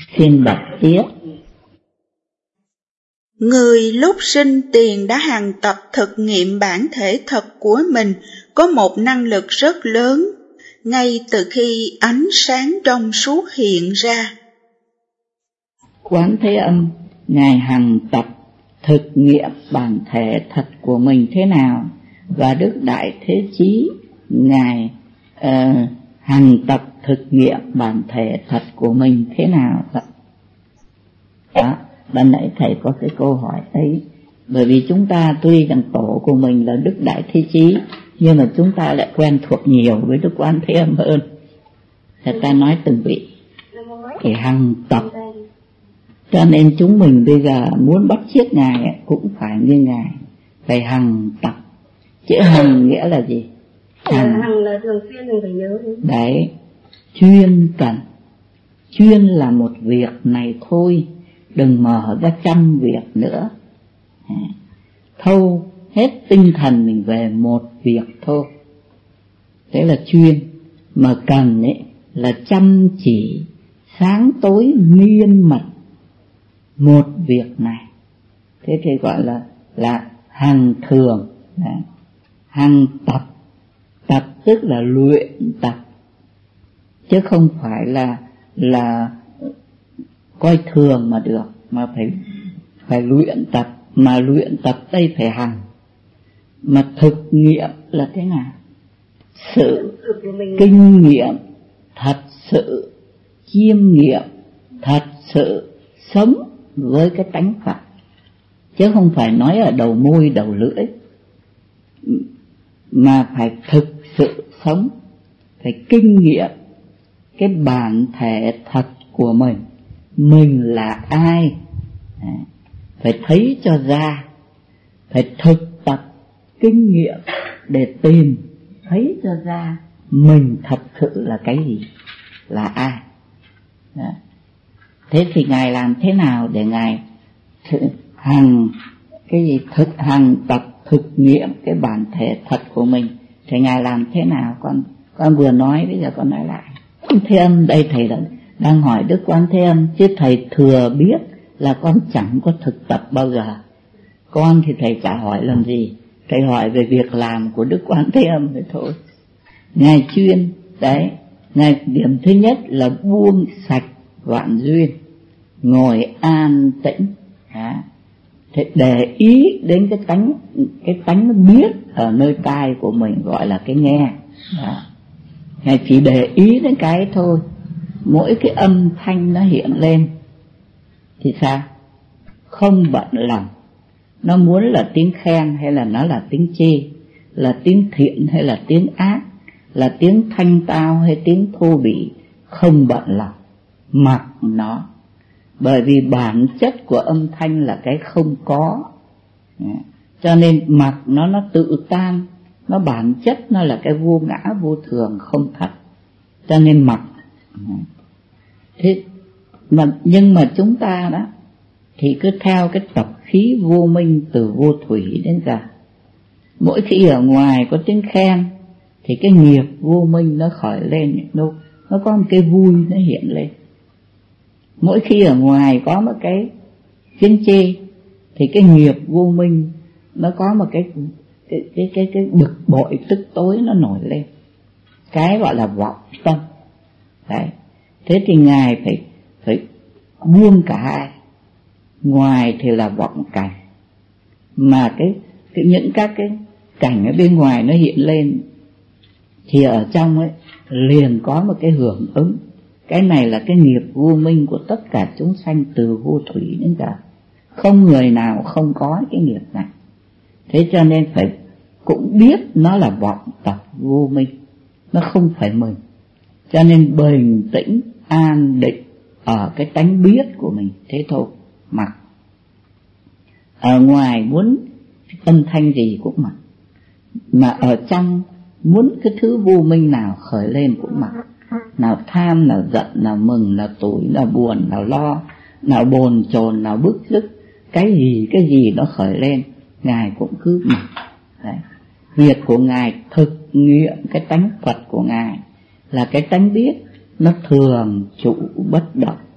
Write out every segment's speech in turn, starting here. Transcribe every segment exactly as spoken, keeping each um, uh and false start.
Xin bạch tiếp. Người lúc sinh tiền đã hằng tập thực nghiệm bản thể thật của mình có một năng lực rất lớn, ngay từ khi ánh sáng trong suốt hiện ra. Quán Thế Âm, Ngài hằng tập thực nghiệm bản thể thật của mình thế nào, và Đức Đại Thế Chí, Ngài uh, hằng tập thực nghiệm bản thể thật của mình thế nào. Đó, ban nãy thầy có cái câu hỏi ấy, bởi vì chúng ta tuy rằng tổ của mình là Đức Đại Thế Chí, nhưng mà chúng ta lại quen thuộc nhiều với Đức Quán Thế Âm hơn. Người ta nói từng vị thì hằng tập, cho nên chúng mình bây giờ muốn bắt chước Ngài cũng phải như Ngài, phải hằng tập. Chữ hằng nghĩa là gì? Hằng, hằng là thường xuyên mình phải nhớ. Đấy, chuyên cần. Chuyên là một việc này thôi, đừng mở ra trăm việc nữa. Thâu hết tinh thần mình về một việc thôi, thế là chuyên. Mà cần ấy là chăm chỉ, sáng tối miên mật một việc này, thế thì gọi là là hằng thường. Đấy. Hằng tập, tập tức là luyện tập, chứ không phải là là coi thường mà được, mà phải phải luyện tập. Mà luyện tập đây phải hằng. Mà thực nghiệm là thế nào? Sự kinh nghiệm thật sự, chiêm nghiệm thật sự, sống với cái tánh Phật, chứ không phải nói ở đầu môi đầu lưỡi, mà phải thực sự sống, phải kinh nghiệm cái bản thể thật của mình. Mình là ai? Phải thấy cho ra, phải thực tập kinh nghiệm để tìm thấy cho ra mình thật sự là cái gì, là ai. Đó. Thế thì Ngài làm thế nào để Ngài hằng cái gì thực hằng tập thực nghiệm cái bản thể thật của mình? Thì Ngài làm thế nào? Con con vừa nói, bây giờ con nói lại. Thế Âm đây thầy đã, đang hỏi Đức Quán Thế Âm, chứ thầy thừa biết là con chẳng có thực tập bao giờ. Con thì thầy chả hỏi làm gì, thầy hỏi về việc làm của Đức Quán Thế Âm thôi thôi. Ngài chuyên, đấy, Ngài điểm thứ nhất là buông sạch vạn duyên, ngồi an tĩnh, à, thế để ý đến cái tánh, cái tánh nó biết ở nơi tai của mình, gọi là cái nghe. À, Ngài chỉ để ý đến cái thôi. Mỗi cái âm thanh nó hiện lên thì sao? Không bận lòng, nó muốn là tiếng khen hay là nó là tiếng chê, là tiếng thiện hay là tiếng ác, là tiếng thanh tao hay tiếng thô bỉ, không bận lòng, mặc nó. Bởi vì bản chất của âm thanh là cái không có, cho nên mặc nó, nó tự tan. Nó bản chất nó là cái vô ngã vô thường không thật, cho nên mặc. Thế mà nhưng mà chúng ta đó thì cứ theo cái tập khí vô minh từ vô thủy đến giờ. Mỗi khi ở ngoài có tiếng khen thì cái nghiệp vô minh nó khởi lên, nó, nó có một cái vui nó hiện lên. Mỗi khi ở ngoài có một cái tiếng chê thì cái nghiệp vô minh nó có một cái cái cái cái, cái bực bội tức tối nó nổi lên, cái gọi là vọng tâm. Đấy. Thế thì Ngài phải phải buông cả hai. Ngoài thì là vọng cảnh, mà cái, cái những các cái cảnh ở bên ngoài nó hiện lên thì ở trong ấy liền có một cái hưởng ứng. Cái này là cái nghiệp vô minh của tất cả chúng sanh từ vô thủy đến giờ, không người nào không có cái nghiệp này. Thế cho nên phải cũng biết nó là vọng tập vô minh, nó không phải mình. Cho nên bình tĩnh an định ở cái tánh biết của mình, thế thôi, mặc. Ở ngoài muốn âm thanh gì cũng mặc, mà ở trong muốn cái thứ vô minh nào khởi lên cũng mặc. Nào tham, nào giận, nào mừng, nào tủi, nào buồn, nào lo, nào bồn chồn, nào bức rứt, cái gì cái gì nó khởi lên Ngài cũng cứ mặc. Đấy. Việc của Ngài thực nghiệm cái tánh Phật của Ngài là cái tánh biết, nó thường trụ bất động,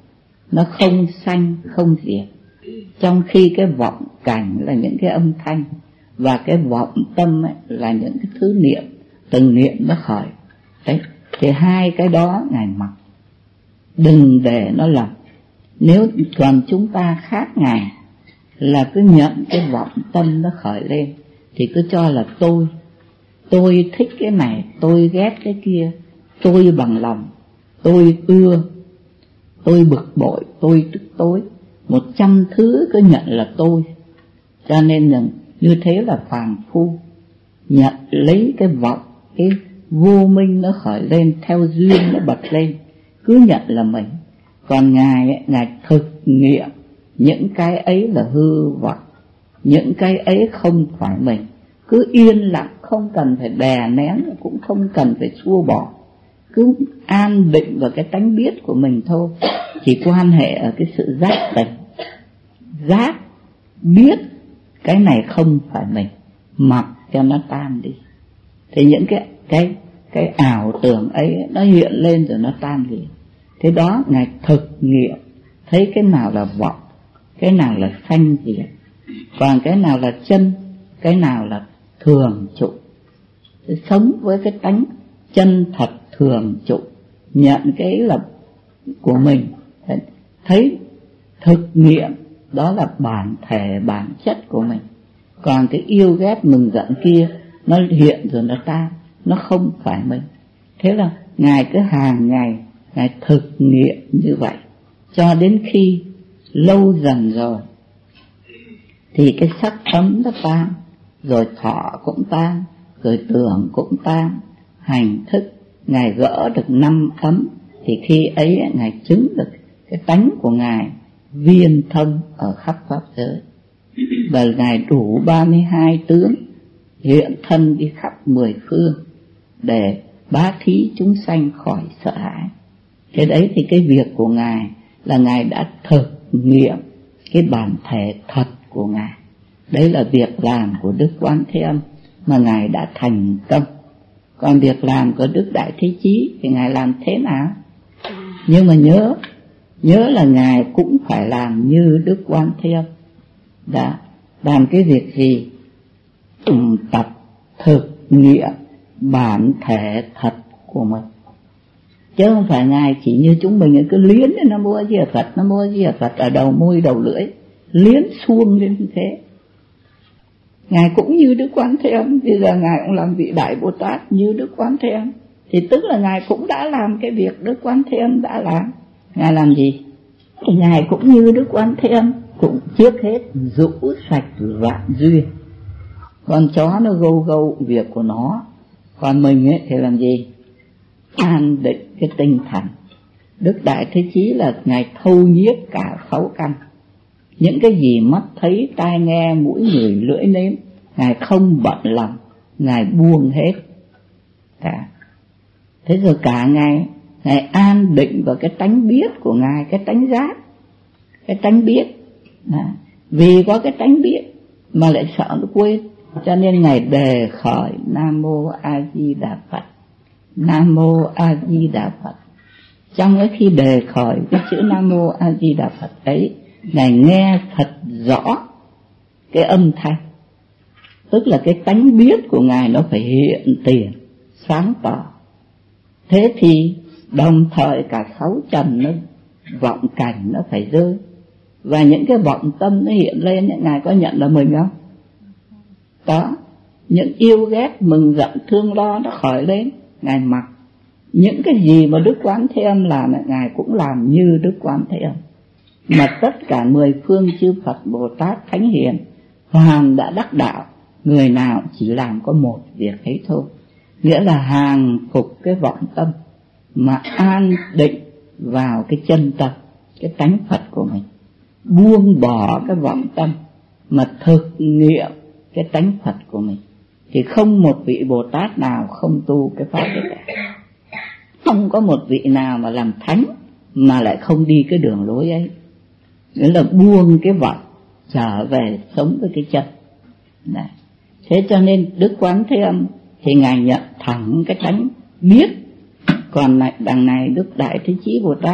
nó không sanh không diệt. Trong khi cái vọng cảnh là những cái âm thanh, và cái vọng tâm ấy là những cái thứ niệm, từng niệm nó khởi. Đấy, thì hai cái đó Ngài mặc, đừng để nó lầm. Nếu còn chúng ta khác Ngài là cứ nhận cái vọng tâm nó khởi lên thì cứ cho là tôi, tôi thích cái này, tôi ghét cái kia, tôi bằng lòng, tôi ưa, tôi bực bội, tôi tức tối, một trăm thứ cứ nhận là tôi. Cho nên là như thế là phàm phu, nhận lấy cái vọng, cái vô minh nó khởi lên, theo duyên nó bật lên, cứ nhận là mình. Còn Ngài ấy, Ngài thực nghiệm những cái ấy là hư vọng, những cái ấy không phải mình, cứ yên lặng, không cần phải đè nén, cũng không cần phải xua bỏ, cứ an định vào cái tánh biết của mình thôi. Chỉ quan hệ ở cái sự giác tỉnh, giác biết cái này không phải mình, mặc cho nó tan đi. Thì những cái cái cái ảo tưởng ấy nó hiện lên rồi nó tan liền. Thế đó Ngài thực nghiệm, thấy cái nào là vọng, cái nào là sanh diệt, còn cái nào là chân, cái nào là thường trụ. Sống với cái tánh chân thật thường trụ, nhận cái là của mình, thấy thực nghiệm đó là bản thể bản chất của mình. Còn cái yêu ghét mừng giận kia nó hiện rồi nó tan, nó không phải mình. Thế là Ngài cứ hàng ngày Ngài thực nghiệm như vậy, cho đến khi lâu dần rồi thì cái sắc ấm nó tan, rồi thọ cũng tan, rồi tưởng cũng tan, hành thức Ngài gỡ được năm ấm, thì khi ấy Ngài chứng được cái tánh của Ngài viên thông ở khắp pháp giới. Và Ngài đủ ba mươi hai tướng hiện thân đi khắp mười phương để bá thí chúng sanh khỏi sợ hãi. Cái đấy thì cái việc của Ngài là Ngài đã thực nghiệm cái bản thể thật của Ngài. Đấy là việc làm của Đức Quán Thế Âm mà Ngài đã thành công. Còn việc làm của Đức Đại Thế Chí thì Ngài làm thế nào? Nhưng mà nhớ, nhớ là Ngài cũng phải làm như Đức Quán Thế Âm. Đã làm cái việc gì? Tập thực nghiệm bản thể thật của mình. Chứ không phải Ngài chỉ như chúng mình cứ liến đến Nam Mô A Di Đà Phật, Nam Mô A Di Đà Phật ở đầu môi đầu lưỡi, liến suông lên như thế. Ngài cũng như Đức Quán Thế Âm, bây giờ Ngài cũng làm vị Đại Bồ Tát như Đức Quán Thế Âm, thì tức là Ngài cũng đã làm cái việc Đức Quán Thế Âm đã làm. Ngài làm gì? Thì Ngài cũng như Đức Quán Thế Âm, cũng trước hết rũ sạch vạn duyên. Con chó nó gâu gâu việc của nó, còn mình ấy thì làm gì? An định cái tinh thần. Đức Đại Thế Chí là Ngài thâu nhiếp cả sáu căn. Những cái gì mắt thấy, tai nghe, mũi ngửi, lưỡi nếm, Ngài không bận lòng, Ngài buông hết. Cả. Thế rồi cả Ngài, Ngài an định vào cái tánh biết của Ngài, cái tánh giác, cái tánh biết. Đó. Vì có cái tánh biết mà lại sợ nó quên, cho nên Ngài đề khởi Nam Mô A Di Đà Phật, Nam Mô A Di Đà Phật. Trong cái khi đề khởi cái chữ Nam Mô A Di Đà Phật ấy, Ngài nghe thật rõ cái âm thanh, tức là cái tánh biết của Ngài nó phải hiện tiền, sáng tỏ. Thế thì đồng thời cả sáu trần nó vọng cảnh nó phải rơi, và những cái vọng tâm nó hiện lên, Ngài có nhận là mình không? Đó, những yêu ghét mừng giận thương lo nó khởi lên, Ngài mặc. Những cái gì mà Đức Quán Thế Âm làm, Ngài cũng làm như Đức Quán Thế Âm. Mà tất cả mười phương chư Phật Bồ Tát Thánh Hiền hoàn đã đắc đạo, người nào chỉ làm có một việc ấy thôi, nghĩa là hàng phục cái vọng tâm mà an định vào cái chân tâm, cái tánh Phật của mình, buông bỏ cái vọng tâm mà thực nghiệm cái tánh Phật của mình. Thì không một vị Bồ Tát nào không tu cái pháp đấy cả. Không có một vị nào mà làm thánh mà lại không đi cái đường lối ấy, nghĩa là buông cái vọng trở về sống với cái chân. Đấy. Thế cho nên Đức Quán Thế Âm thì Ngài nhận thẳng cái tánh biết. Còn lại đằng này Đức Đại Thế Chí Bồ Tát,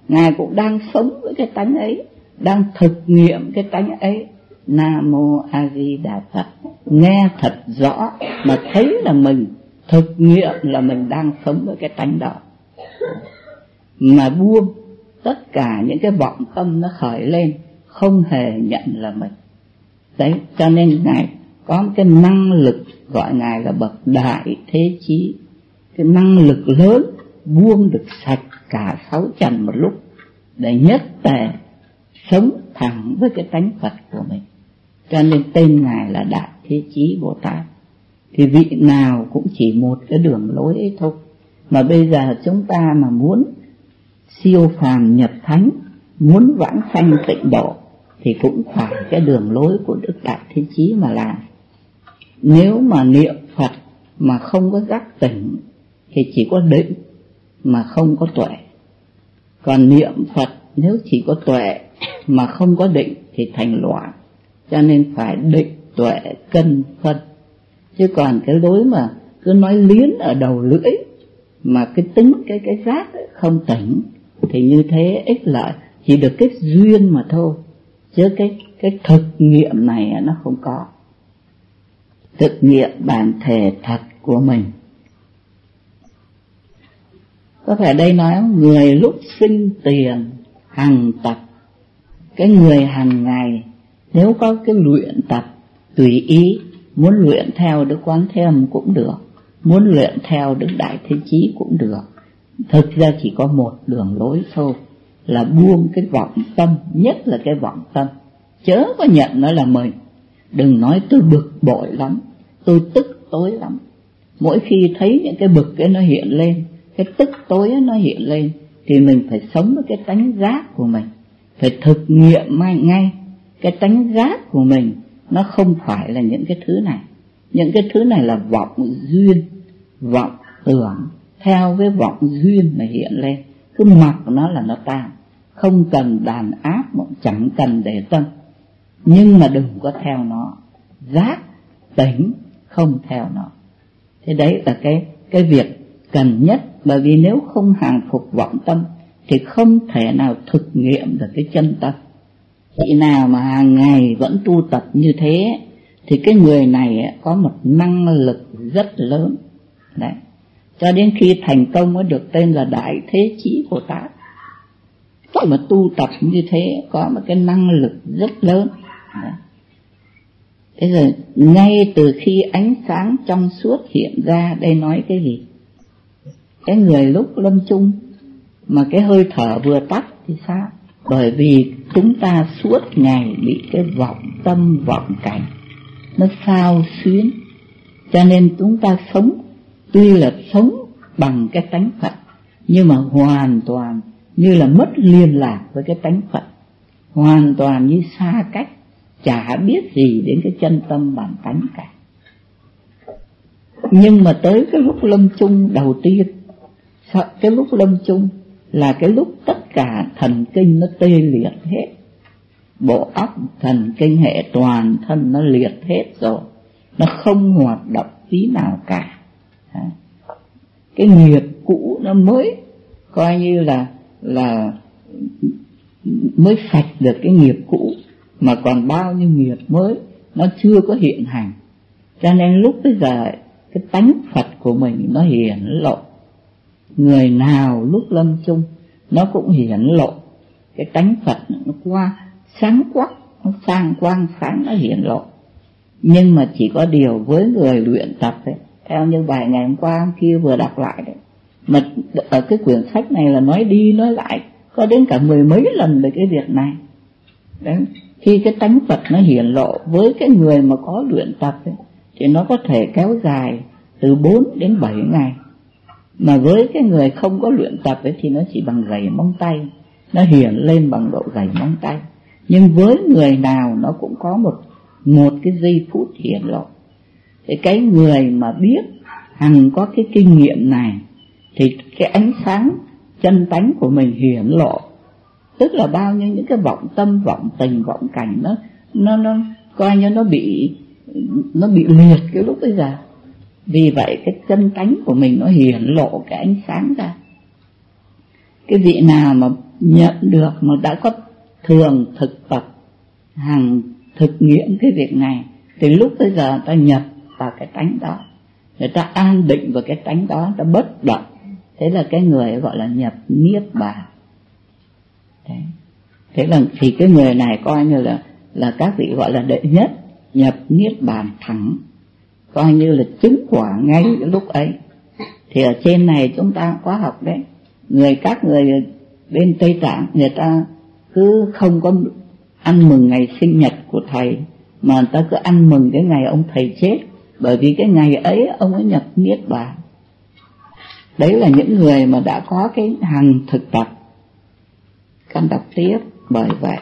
Ngài cũng đang sống với cái tánh ấy, đang thực nghiệm cái tánh ấy. Nam Mô A Di Đà Phật. Nghe thật rõ mà thấy là mình thực nghiệm là mình đang sống với cái tánh đó, mà buông tất cả những cái vọng tâm nó khởi lên, không hề nhận là mình. Đấy, cho nên Ngài có một cái năng lực gọi Ngài là bậc đại thế chí, cái năng lực lớn buông được sạch cả sáu trần một lúc, để nhất tề sống thẳng với cái tánh Phật của mình. Cho nên tên Ngài là Đại Thế Chí Bồ Tát. Thì vị nào cũng chỉ một cái đường lối ấy thôi. Mà bây giờ chúng ta mà muốn siêu phàm nhập thánh, muốn vãng sanh tịnh độ, thì cũng phải cái đường lối của Đức Đại Thế Chí mà làm. Nếu mà niệm Phật mà không có giác tỉnh thì chỉ có định mà không có tuệ. Còn niệm Phật nếu chỉ có tuệ mà không có định thì thành loạn. Cho nên phải định tuệ cân phân. Chứ còn cái lối mà cứ nói liến ở đầu lưỡi mà cái tính cái cái giác ấy không tỉnh thì như thế ích lợi, chỉ được cái duyên mà thôi, chứ cái cái thực nghiệm này nó không có. Thực nghiệm bản thể thật của mình. Có thể đây nói người lúc sinh tiền hằng tập. Cái người hàng ngày nếu có cái luyện tập tùy ý, muốn luyện theo Đức Quán Thế Âm cũng được, muốn luyện theo Đức Đại Thế Chí cũng được. Thực ra chỉ có một đường lối thôi, là buông cái vọng tâm, nhất là cái vọng tâm. Chớ có nhận nó là mình. Đừng nói tôi bực bội lắm, tôi tức tối lắm. Mỗi khi thấy những cái bực cái nó hiện lên, cái tức tối nó hiện lên, thì mình phải sống với cái tánh giác của mình, phải thực nghiệm ngay cái tánh giác của mình. Nó không phải là những cái thứ này. Những cái thứ này là vọng duyên, vọng tưởng, theo cái vọng duyên mà hiện lên. Cứ mặc nó là nó tan, không cần đàn áp, chẳng cần để tâm. Nhưng mà đừng có theo nó. Giác, tỉnh, không theo nó. Thế đấy là cái, cái việc cần nhất. Bởi vì nếu không hàng phục vọng tâm thì không thể nào thực nghiệm được cái chân tâm. Chị nào mà hàng ngày vẫn tu tập như thế thì cái người này có một năng lực rất lớn. Đấy. Cho đến khi thành công mới được tên là Đại Thế Chí Bồ Tát. Mà tu tập như thế có một cái năng lực rất lớn. Đấy. Thế rồi ngay từ khi ánh sáng trong suốt hiện ra, đây nói cái gì? Cái người lúc lâm chung mà cái hơi thở vừa tắt thì sao? Bởi vì chúng ta suốt ngày bị cái vọng tâm vọng cảnh nó xao xuyến, cho nên chúng ta sống tuy là sống bằng cái tánh Phật, nhưng mà hoàn toàn như là mất liên lạc với cái tánh Phật, hoàn toàn như xa cách, chả biết gì đến cái chân tâm bản tánh cả. Nhưng mà tới cái lúc lâm chung đầu tiên, cái lúc lâm chung là cái lúc tất cả thần kinh nó tê liệt hết, bộ óc thần kinh hệ toàn thân nó liệt hết rồi, nó không hoạt động tí nào cả. Cái nghiệp cũ nó mới coi như là là mới sạch được cái nghiệp cũ, mà còn bao nhiêu nghiệp mới nó chưa có hiện hành. Cho nên lúc bây giờ cái tánh Phật của mình nó hiển lộ. Người nào lúc lâm chung nó cũng hiển lộ cái tánh Phật, nó qua sáng quắc, nó sang quang sáng, nó hiển lộ. Nhưng mà chỉ có điều với người luyện tập ấy, theo như bài ngày hôm qua hôm kia vừa đọc lại đấy, mà ở cái quyển sách này là nói đi nói lại có đến cả mười mấy lần về cái việc này. Đấy, khi cái tánh Phật nó hiển lộ với cái người mà có luyện tập ấy, thì nó có thể kéo dài từ bốn đến bảy ngày. Mà với cái người không có luyện tập ấy thì nó chỉ bằng gảy móng tay, nó hiển lên bằng độ gảy móng tay. Nhưng với người nào nó cũng có một một cái giây phút hiển lộ. Thì cái người mà biết hằng có cái kinh nghiệm này thì cái ánh sáng chân tánh của mình hiển lộ, tức là bao nhiêu những cái vọng tâm, vọng tình, vọng cảnh nó nó nó coi như nó bị nó bị liệt cái lúc bây giờ. Vì vậy cái chân tánh của mình nó hiển lộ cái ánh sáng ra. Cái vị nào mà nhận được mà đã có thường thực tập hằng thực nghiệm cái việc này, thì lúc bây giờ người ta nhập vào cái tánh đó, người ta an định vào cái tánh đó, ta bất động. Thế là cái người gọi là nhập niết bàn. Thế, thế là thì cái người này coi như là là các vị gọi là đệ nhất, nhập niết bàn thẳng, coi như là chứng quả ngay cái lúc ấy. Thì ở trên này chúng ta có học đấy, người các người bên Tây Tạng người ta cứ không có ăn mừng ngày sinh nhật của thầy, mà người ta cứ ăn mừng cái ngày ông thầy chết, bởi vì cái ngày ấy ông ấy nhập niết bàn. Đấy là những người mà đã có cái hằng thực tập. Con đọc tiếp. Bởi vậy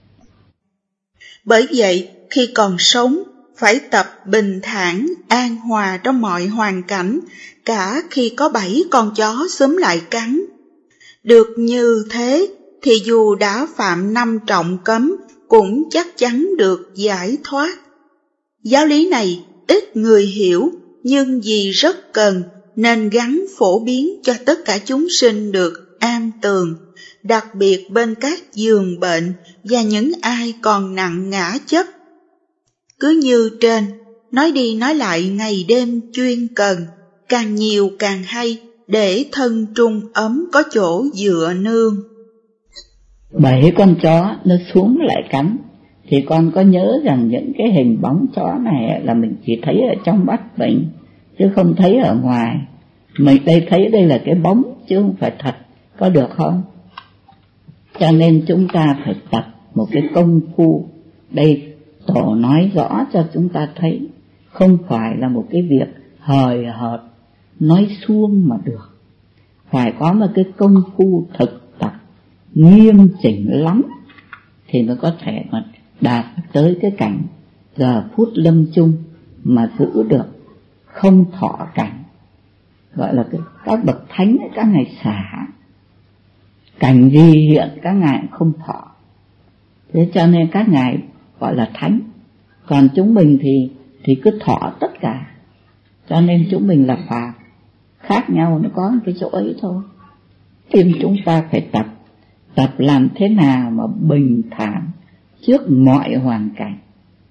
Bởi vậy khi còn sống phải tập bình thản, an hòa trong mọi hoàn cảnh, cả khi có bảy con chó xúm lại cắn. Được như thế thì dù đã phạm năm trọng cấm cũng chắc chắn được giải thoát. Giáo lý này ít người hiểu, nhưng vì rất cần nên gắn phổ biến cho tất cả chúng sinh được an tường, đặc biệt bên các giường bệnh và những ai còn nặng ngã chấp. Cứ như trên, nói đi nói lại ngày đêm chuyên cần, càng nhiều càng hay, để thân trung ấm có chỗ dựa nương. Bảy con chó nó xuống lại cắn, thì con có nhớ rằng những cái hình bóng chó này là mình chỉ thấy ở trong mắt mình, chứ không thấy ở ngoài. Mình đây thấy đây là cái bóng chứ không phải thật, có được không? Cho nên chúng ta phải tập một cái công phu. Đây Tổ nói rõ cho chúng ta thấy, không phải là một cái việc hời hợt nói suông mà được, phải có một cái công phu thực tập nghiêm chỉnh lắm thì mới có thể mà đạt tới cái cảnh giờ phút lâm chung mà giữ được không thọ cảnh. Gọi là cái, các bậc thánh ấy, các ngài xả cảnh gì hiện các ngài không thọ, thế cho nên các ngài gọi là thánh. Còn chúng mình thì thì cứ thọ tất cả, cho nên chúng mình là phàm, khác nhau nó có cái chỗ ấy thôi. Nên chúng ta phải tập tập làm thế nào mà bình thản trước mọi hoàn cảnh.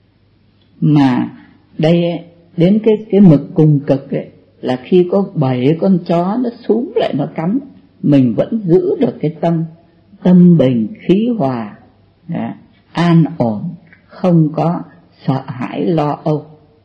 Mà đây đến cái cái mực cùng cực ấy, là khi có bảy con chó nó súm lại nó cắn, mình vẫn giữ được cái tâm tâm bình khí hòa, đó, an ổn, không có sợ hãi lo âu.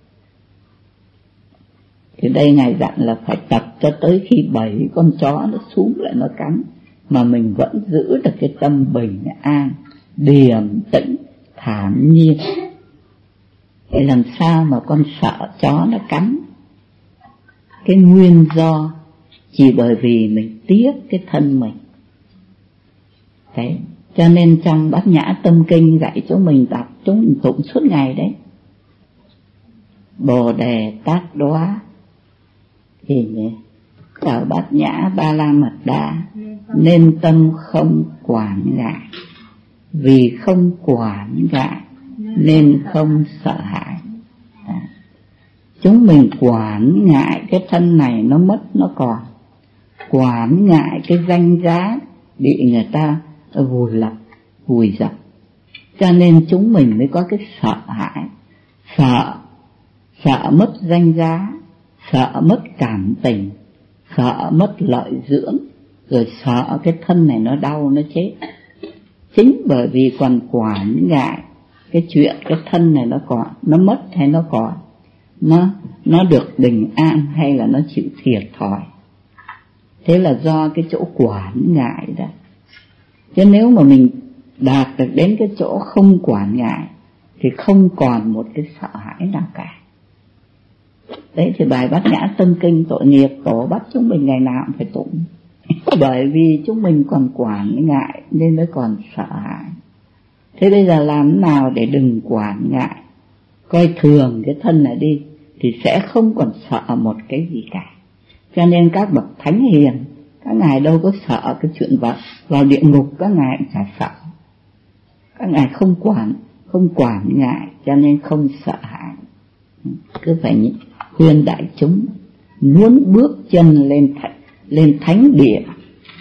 Thì đây ngài dặn là phải tập cho tới khi bảy con chó nó súm lại nó cắn mà mình vẫn giữ được cái tâm bình an, điềm tĩnh, thản nhiên. Để làm sao mà con sợ chó nó cắn? Cái nguyên do chỉ bởi vì mình tiếc cái thân mình. Đấy, cho nên trong Bát Nhã Tâm Kinh dạy chúng mình đọc, chúng mình tụng suốt ngày đấy. Bồ đề tát đóa thì ở Bát Nhã Ba La Mật Đa, nên tâm không quản ngại, vì không quản ngại nên không sợ hãi. À, chúng mình quản ngại cái thân này nó mất nó còn, quản ngại cái danh giá bị người ta vùi lấp vùi dập, cho nên chúng mình mới có cái sợ hãi, sợ sợ mất danh giá, sợ mất cảm tình, sợ mất lợi dưỡng, rồi sợ cái thân này nó đau nó chết. Chính bởi vì còn quản ngại cái chuyện cái thân này nó còn, nó mất hay nó còn, nó nó được bình an hay là nó chịu thiệt thòi. Thế là do cái chỗ quản ngại đó. Chứ nếu mà mình đạt được đến cái chỗ không quản ngại thì không còn một cái sợ hãi nào cả. Đấy thì bài Bát Nhã Tâm Kinh tội nghiệp Tổ bắt chúng mình ngày nào cũng phải tụng. Bởi vì chúng mình còn quản ngại nên mới còn sợ hãi. Thế bây giờ làm nào để đừng quản ngại, coi thường cái thân này đi, thì sẽ không còn sợ một cái gì cả. Cho nên các bậc thánh hiền, các ngài đâu có sợ cái chuyện vào, vào địa ngục, các ngài cũng chả sợ. Các ngài không quản, không quản ngại, cho nên không sợ hãi. Cứ phải khuyên đại chúng muốn bước chân lên thánh, lên thánh địa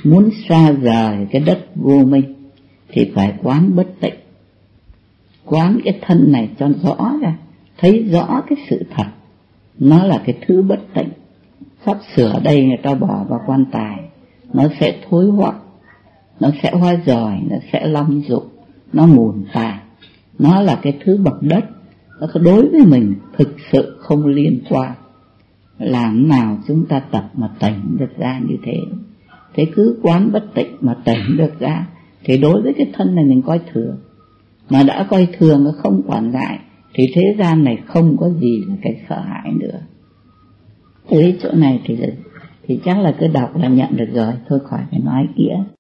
Muốn xa rời cái đất vô minh thì phải quán bất tịnh, quán cái thân này cho rõ ra, thấy rõ cái sự thật, nó là cái thứ bất tịnh. Sắp sửa đây người ta bỏ vào quan tài, nó sẽ thối hoắc, nó sẽ hóa rời, nó sẽ long dục, nó mùn tàn. Nó là cái thứ bậc đất, nó đối với mình thực sự không liên quan. Làm nào chúng ta tập mà tỉnh được ra như thế? Thế cứ quán bất tịnh mà tỉnh được ra, thì đối với cái thân này mình coi thường. Mà đã coi thường nó không quản ngại, thì thế gian này không có gì là cái sợ hãi nữa. Tới chỗ này thì, thì chắc là cứ đọc là nhận được rồi, thôi khỏi phải nói kia.